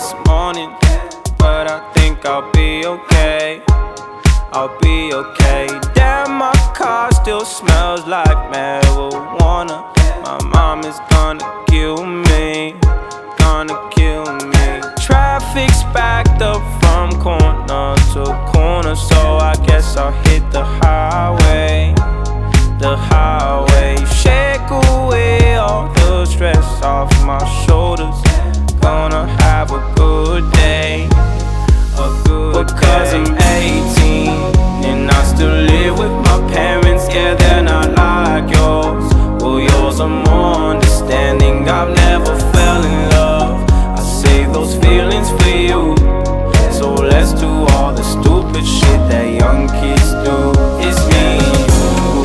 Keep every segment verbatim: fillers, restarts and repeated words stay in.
this morning, but I think I'll be okay. I'll be okay. Damn, my car still smells like marijuana. My mom is gonna kill me, gonna kill me. Traffic's backed up from corner to corner, so I guess I'll hit the highway, the highway. Shake away all the stress off my shoulders. Gonna have a good day, a good because day. I'm eighteen and I still live with my parents. Yeah, they're not like yours. Well, yours are more understanding. I've never fell in love. I save those feelings for you. So let's do all the stupid shit that young kids do. It's me and you.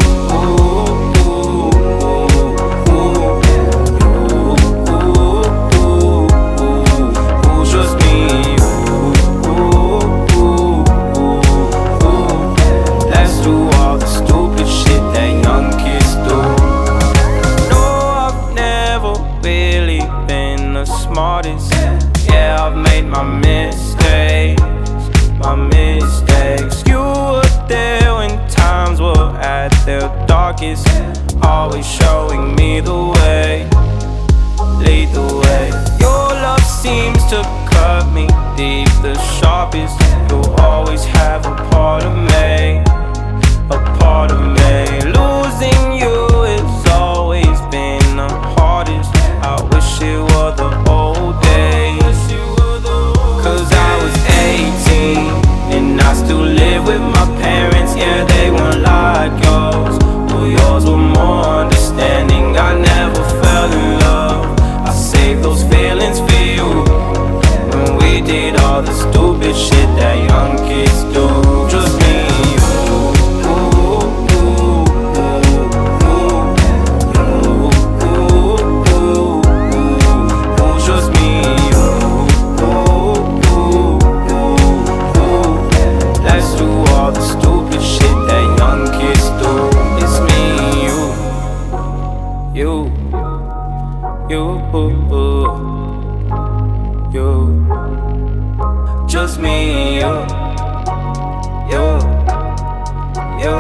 Smartest. Yeah, I've made my mistakes, my mistakes. You were there when times were at their darkest, always showing me the way, lead the way. Your love seems to cut me deep, the sharpest. You'll always have a part of me, a part of me. Losing you has always been the hardest. I wish it were the old days, cause I was eighteen and I still live with my parents. Yeah, they weren't like yours. Well, yours were more understanding. I never fell in love. I saved those feelings for you when we did all the stupid shit that young kids do. Just me and you. You, you, you, just me and you, you, you,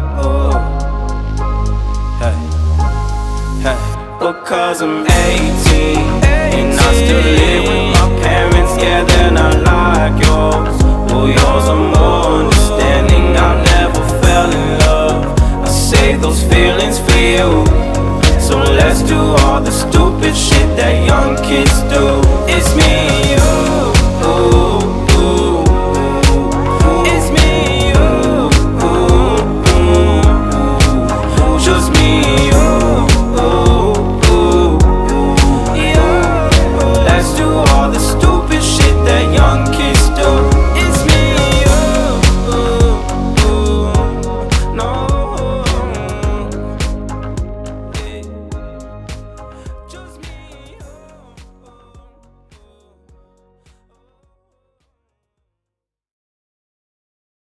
hey, hey. Because I'm eighteen and I still live with my parents. Yeah, they're not like yours. Well, yours are more understanding. I never fell in love. I save those feelings for you. So let's do all the stupid shit that young kids do. It's me